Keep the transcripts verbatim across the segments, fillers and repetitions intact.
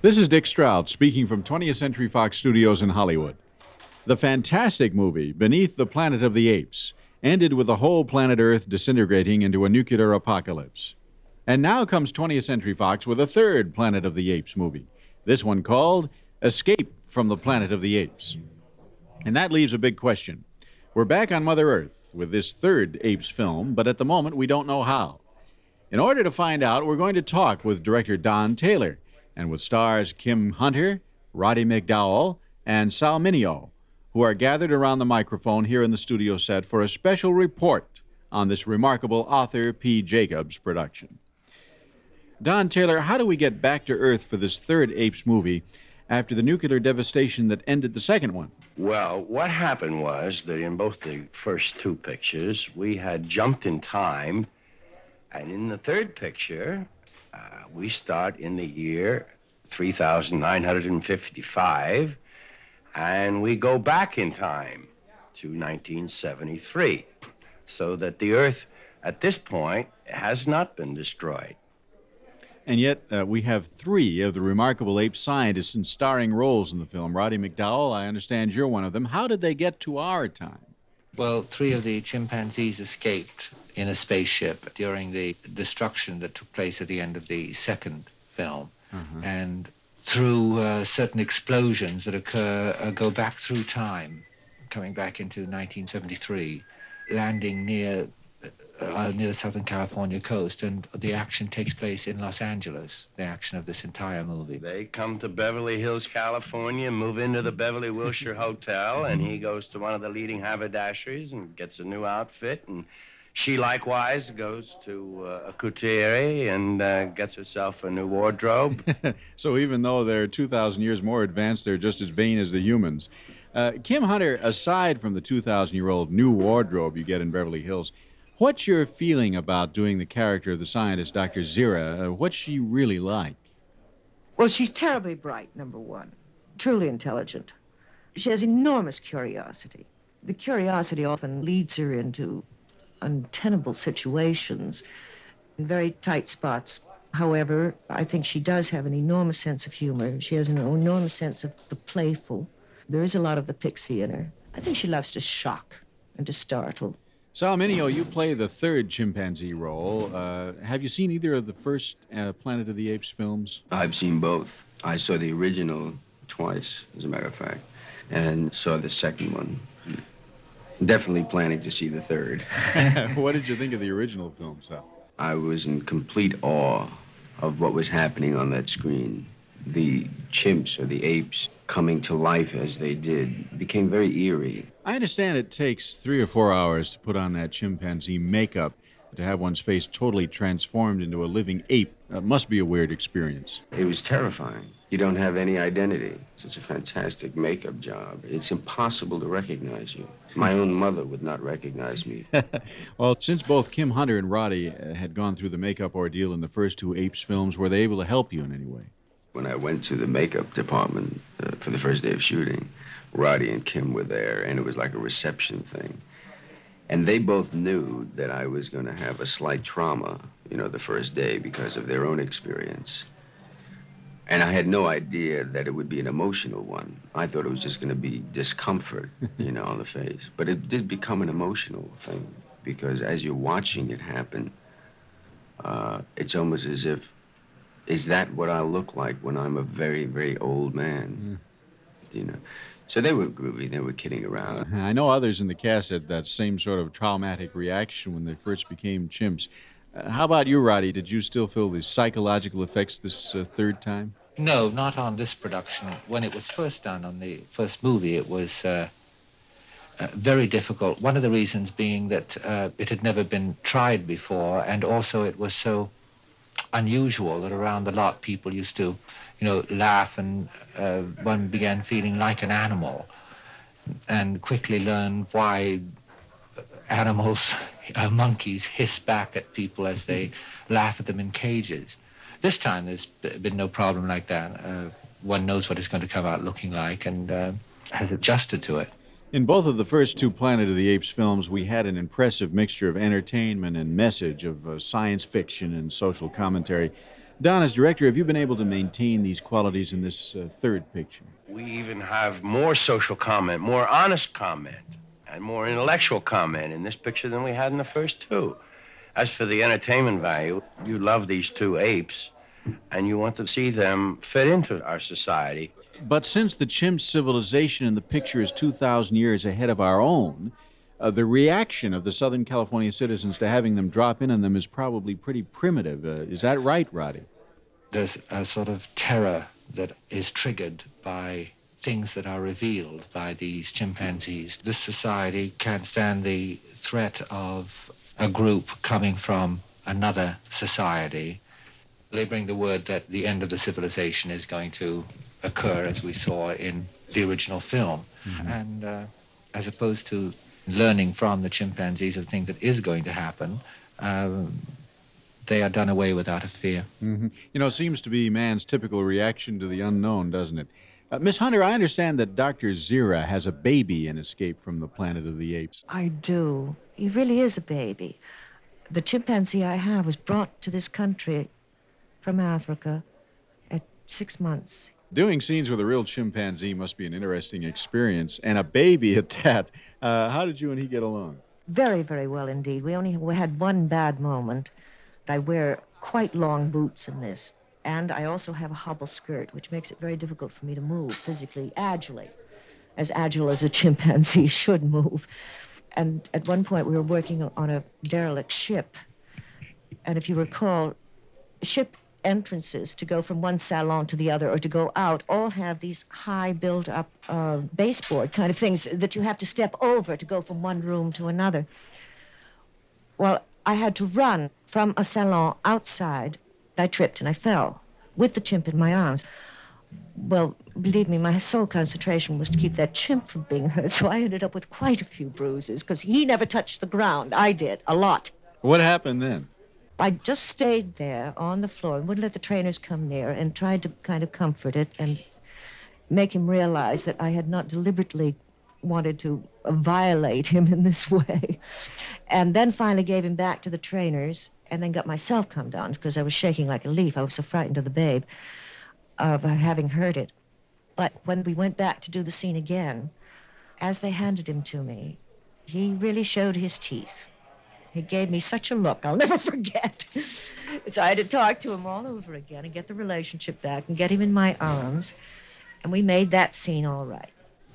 This is Dick Stroud speaking from twentieth Century Fox Studios in Hollywood. The fantastic movie, Beneath the Planet of the Apes, ended with the whole planet Earth disintegrating into a nuclear apocalypse. And now comes twentieth Century Fox with a third Planet of the Apes movie, this one called Escape from the Planet of the Apes. And that leaves a big question. We're back on Mother Earth with this third Apes film, but at the moment we don't know how. In order to find out, we're going to talk with director Don Taylor and with stars Kim Hunter, Roddy McDowall, and Sal Mineo, who are gathered around the microphone here in the studio set for a special report on this remarkable Arthur P. Jacobs production. Don Taylor, how do we get back to Earth for this third Apes movie after the nuclear devastation that ended the second one? Well, what happened was that in both the first two pictures, we had jumped in time, and in the third picture, uh, we start in the year three thousand nine hundred fifty-five, and we go back in time to nineteen seventy-three, so that the Earth, at this point, has not been destroyed. And yet, uh, we have three of the remarkable ape scientists in starring roles in the film. Roddy McDowall, I understand you're one of them. How did they get to our time? Well, three of the chimpanzees escaped in a spaceship during the destruction that took place at the end of the second film. Uh-huh. And through uh, certain explosions that occur, uh, go back through time, coming back into nineteen seventy-three, landing near uh, near the Southern California coast, and the action takes place in Los Angeles, the action of this entire movie. They come to Beverly Hills, California, move into the Beverly Wilshire Hotel, and he goes to one of the leading haberdasheries and gets a new outfit, and she likewise goes to uh, a couturier and uh, gets herself a new wardrobe. So even though they're two thousand years more advanced, they're just as vain as the humans. Uh, Kim Hunter, aside from the two thousand year old new wardrobe you get in Beverly Hills, what's your feeling about doing the character of the scientist, Doctor Zira? Uh, what's she really like? Well, she's terribly bright, number one. Truly intelligent. She has enormous curiosity. The curiosity often leads her into untenable situations in very tight spots. However, I think she does have an enormous sense of humor. She has an enormous sense of the playful. There is a lot of the pixie in her. I think she loves to shock and to startle. Sal Mineo, you play the third chimpanzee role. Uh, have you seen either of the first uh, Planet of the Apes films? I've seen both. I saw the original twice, as a matter of fact, and saw the second one. Definitely planning to see the third. What did you think of the original film, Sal? I was in complete awe of what was happening on that screen. The chimps, or the apes, coming to life as they did, became very eerie. I understand it takes three or four hours to put on that chimpanzee makeup, to have one's face totally transformed into a living ape. That must be a weird experience. It was terrifying. You don't have any identity. It's a fantastic makeup job. It's impossible to recognize you. My own mother would not recognize me. Well, since both Kim Hunter and Roddy uh, had gone through the makeup ordeal in the first two Apes films, were they able to help you in any way? When I went to the makeup department uh, for the first day of shooting, Roddy and Kim were there, and it was like a reception thing. And they both knew that I was going to have a slight trauma, you know, the first day because of their own experience. And I had no idea that it would be an emotional one. I thought it was just going to be discomfort, you know, on the face. But it did become an emotional thing because as you're watching it happen, uh, it's almost as if, is that what I look like when I'm a very, very old man? Mm. You know? So they were groovy. They were kidding around. I know others in the cast had that same sort of traumatic reaction when they first became chimps. Uh, how about you, Roddy? Did you still feel the psychological effects this uh, third time? No, not on this production. When it was first done on the first movie, it was uh, uh, very difficult. One of the reasons being that uh, it had never been tried before, and also it was so unusual that around the lot people used to, you know, laugh, and uh, one began feeling like an animal, and quickly learned why animals, uh, monkeys, hiss back at people as they laugh at them in cages. This time there's been no problem like that. Uh, one knows what it's going to come out looking like and uh, has adjusted to it. In both of the first two Planet of the Apes films, we had an impressive mixture of entertainment and message, of uh, science fiction and social commentary. Don, as director, have you been able to maintain these qualities in this uh, third picture? We even have more social comment, more honest comment, and more intellectual comment in this picture than we had in the first two. As for the entertainment value, you love these two apes, and you want to see them fit into our society. But since the chimp civilization in the picture is two thousand years ahead of our own, uh, the reaction of the Southern California citizens to having them drop in on them is probably pretty primitive. Uh, is that right, Roddy? There's a sort of terror that is triggered by things that are revealed by these chimpanzees. This society can't stand the threat of a group coming from another society. They bring the word that the end of the civilization is going to occur, as we saw in the original film. Mm-hmm. And uh, as opposed to learning from the chimpanzees of things that is going to happen, um, they are done away with out of fear. Mm-hmm. You know, it seems to be man's typical reaction to the unknown, doesn't it? Uh, Miss Hunter, I understand that Doctor Zira has a baby in Escape from the Planet of the Apes. I do. He really is a baby. The chimpanzee I have was brought to this country from Africa at six months. Doing scenes with a real chimpanzee must be an interesting experience, and a baby at that. Uh, how did you and he get along? Very, very well indeed. We only we had one bad moment. I wear quite long boots in this, and I also have a hobble skirt, which makes it very difficult for me to move physically, agilely, as agile as a chimpanzee should move. And at one point, we were working on a derelict ship, and if you recall, ship entrances to go from one salon to the other or to go out all have these high built-up uh, baseboard kind of things that you have to step over to go from one room to another. Well, I had to run from a salon outside. I tripped and I fell with the chimp in my arms. Well, believe me, my sole concentration was to keep that chimp from being hurt, so I ended up with quite a few bruises because he never touched the ground. I did, a lot. What happened then? I just stayed there on the floor and wouldn't let the trainers come near and tried to kind of comfort it and make him realize that I had not deliberately wanted to violate him in this way. And then finally gave him back to the trainers and then got myself calmed down because I was shaking like a leaf. I was so frightened of the babe, of having hurt it. But when we went back to do the scene again, as they handed him to me, he really showed his teeth. He gave me such a look I'll never forget. So I had to talk to him all over again and get the relationship back and get him in my arms. And we made that scene all right.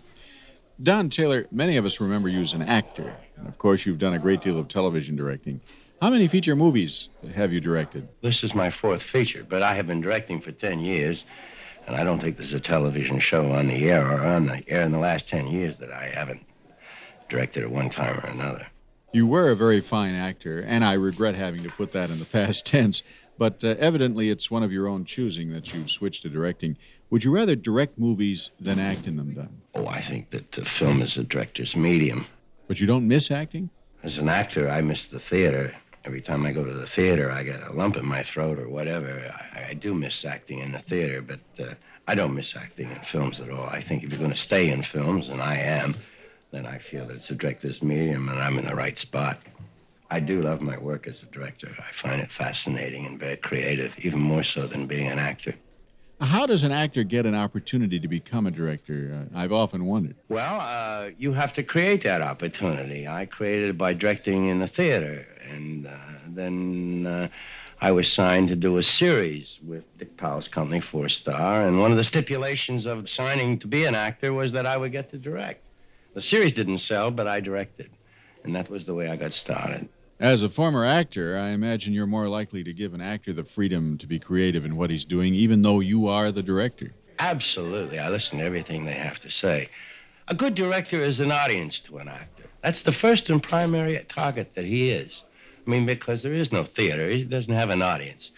Don Taylor, many of us remember you as an actor. And of course, you've done a great deal of television directing. How many feature movies have you directed? This is my fourth feature, but I have been directing for ten years, and I don't think there's a television show on the air or on the air in the last ten years that I haven't directed at one time or another. You were a very fine actor, and I regret having to put that in the past tense, but uh, evidently it's one of your own choosing that you've switched to directing. Would you rather direct movies than act in them, Don? Oh, I think that the film is a director's medium. But you don't miss acting? As an actor, I miss the theater. Every time I go to the theater, I get a lump in my throat or whatever. I, I do miss acting in the theater, but uh, I don't miss acting in films at all. I think if you're going to stay in films, and I am, then I feel that it's a director's medium and I'm in the right spot. I do love my work as a director. I find it fascinating and very creative, even more so than being an actor. How does an actor get an opportunity to become a director? Uh, I've often wondered. Well, uh, you have to create that opportunity. I created it by directing in the theater, and uh, then uh, I was signed to do a series with Dick Powell's company, Four Star, and one of the stipulations of signing to be an actor was that I would get to direct. The series didn't sell, but I directed, and that was the way I got started. As a former actor, I imagine you're more likely to give an actor the freedom to be creative in what he's doing, even though you are the director. Absolutely. I listen to everything they have to say. A good director is an audience to an actor. That's the first and primary target that he is. I mean, because there is no theater. He doesn't have an audience.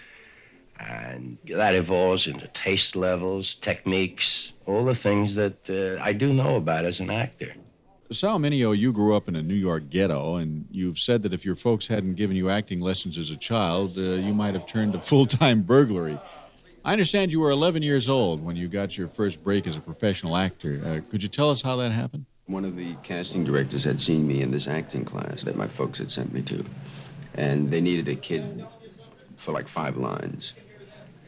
And that evolves into taste levels, techniques, all the things that uh, I do know about as an actor. Sal Mineo, you grew up in a New York ghetto, and you've said that if your folks hadn't given you acting lessons as a child, uh, you might have turned to full-time burglary. I understand you were eleven years old when you got your first break as a professional actor. Uh, could you tell us how that happened? One of the casting directors had seen me in this acting class that my folks had sent me to, and they needed a kid for like five lines.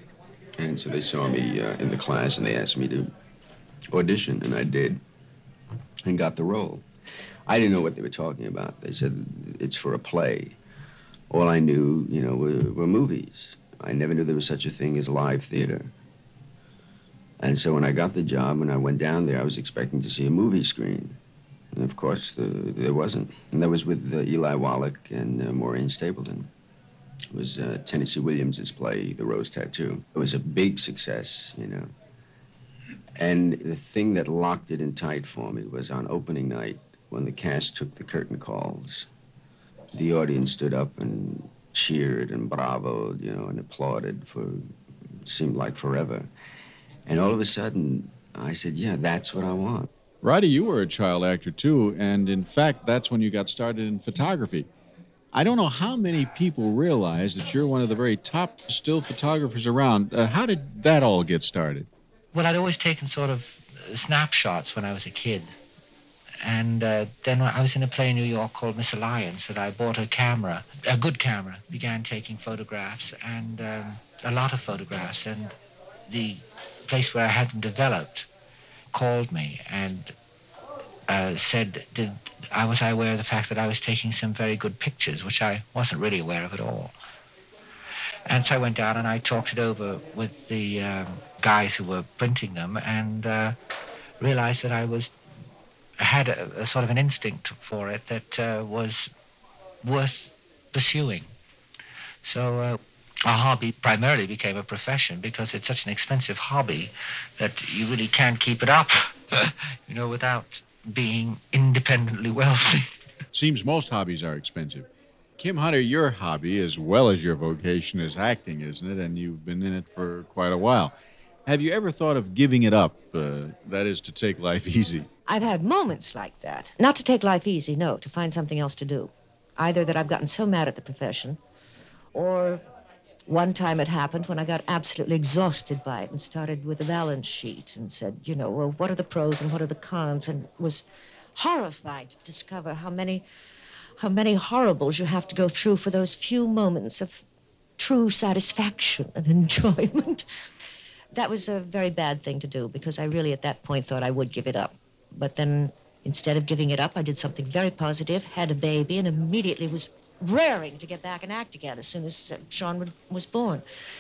And so they saw me uh, in the class, and they asked me to audition, and I did, and got the role. I didn't know what they were talking about. They said, it's for a play. All I knew, you know, were, were movies. I never knew there was such a thing as live theater. And so when I got the job, when I went down there, I was expecting to see a movie screen. And of course, the, there wasn't. And that was with uh, Eli Wallach and uh, Maureen Stapleton. It was uh, Tennessee Williams' play, The Rose Tattoo. It was a big success, you know. And the thing that locked it in tight for me was on opening night, when the cast took the curtain calls. The audience stood up and cheered and bravoed, you know, and applauded for, it seemed like forever. And all of a sudden, I said, yeah, that's what I want. Roddy, you were a child actor, too, and in fact, that's when you got started in photography. I don't know how many people realize that you're one of the very top still photographers around. Uh, how did that all get started? Well, I'd always taken sort of snapshots when I was a kid. And uh, then I was in a play in New York called Miss Alliance, and I bought a camera, a good camera, began taking photographs, and um, a lot of photographs. And the place where I had them developed called me and uh, said, did I was I aware of the fact that I was taking some very good pictures, which I wasn't really aware of at all. And so I went down and I talked it over with the um, guys who were printing them, and uh, realized that I was had a, a sort of an instinct for it that uh, was worth pursuing. So uh, a hobby primarily became a profession, because it's such an expensive hobby that you really can't keep it up, you know, without being independently wealthy. Seems most hobbies are expensive. Kim Hunter, your hobby, as well as your vocation, is acting, isn't it? And you've been in it for quite a while. Have you ever thought of giving it up, uh, that is, to take life easy? I've had moments like that. Not to take life easy, no, to find something else to do. Either that I've gotten so mad at the profession, or one time it happened when I got absolutely exhausted by it and started with a balance sheet and said, you know, well, what are the pros and what are the cons? And was horrified to discover how many, how many horribles you have to go through for those few moments of true satisfaction and enjoyment. That was a very bad thing to do, because I really at that point thought I would give it up. But then instead of giving it up, I did something very positive, had a baby, and immediately was raring to get back and act again as soon as uh, Sean was born.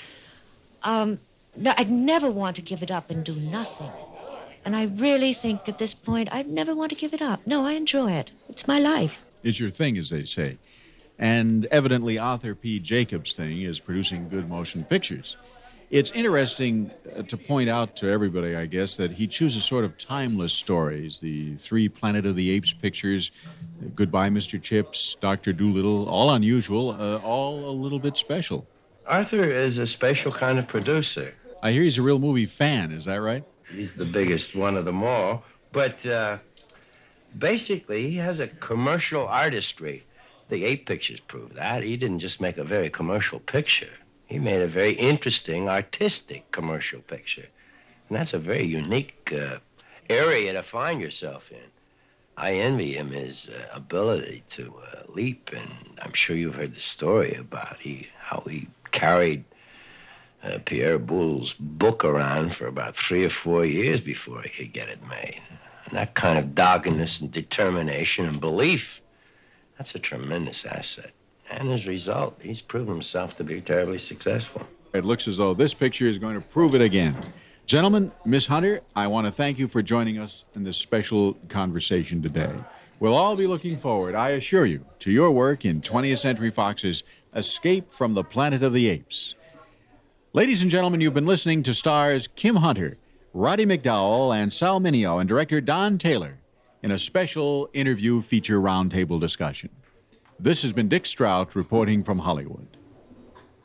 Um, no, I'd never want to give it up and do nothing. And I really think at this point, I'd never want to give it up. No, I enjoy it. It's my life. It's your thing, as they say. And evidently Arthur P. Jacobs' thing is producing good motion pictures. It's interesting uh, to point out to everybody, I guess, that he chooses sort of timeless stories. The three Planet of the Apes pictures, uh, Goodbye, Mister Chips, Doctor Dolittle, all unusual, uh, all a little bit special. Arthur is a special kind of producer. I hear he's a real movie fan, is that right? He's the biggest one of them all. But uh, basically, he has a commercial artistry. The ape pictures prove that. He didn't just make a very commercial picture. He made a very interesting, artistic commercial picture. And that's a very unique uh, area to find yourself in. I envy him his uh, ability to uh, leap, and I'm sure you've heard the story about he, how he carried uh, Pierre Boulle's book around for about three or four years before he could get it made. And that kind of doggedness and determination and belief, that's a tremendous asset. And as a result, he's proven himself to be terribly successful. It looks as though this picture is going to prove it again. Gentlemen, Miss Hunter, I want to thank you for joining us in this special conversation today. We'll all be looking forward, I assure you, to your work in twentieth Century Fox's Escape from the Planet of the Apes. Ladies and gentlemen, you've been listening to stars Kim Hunter, Roddy McDowall, and Sal Mineo, and director Don Taylor in a special interview feature roundtable discussion. This has been Dick Strout reporting from Hollywood.